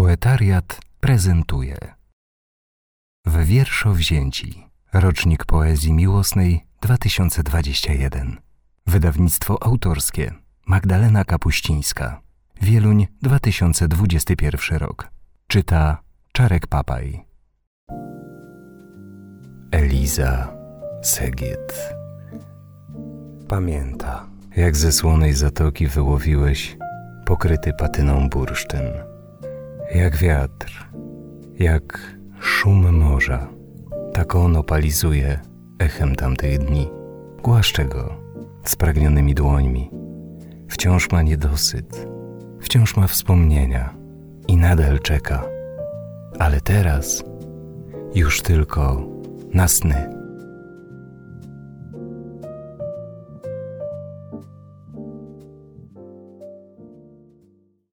Poetariat prezentuje W wierszowzięci. Rocznik poezji miłosnej 2021. Wydawnictwo autorskie Magdalena Kapuścińska. Wieluń 2021 rok. Czyta Czarek Papaj. Eliza Segiet pamięta, jak ze słonej zatoki wyłowiłeś pokryty patyną bursztyn. Jak wiatr, jak szum morza, tak on opalizuje echem tamtych dni. Głaszcze go spragnionymi dłońmi. Wciąż ma niedosyt, wciąż ma wspomnienia i nadal czeka. Ale teraz już tylko na sny.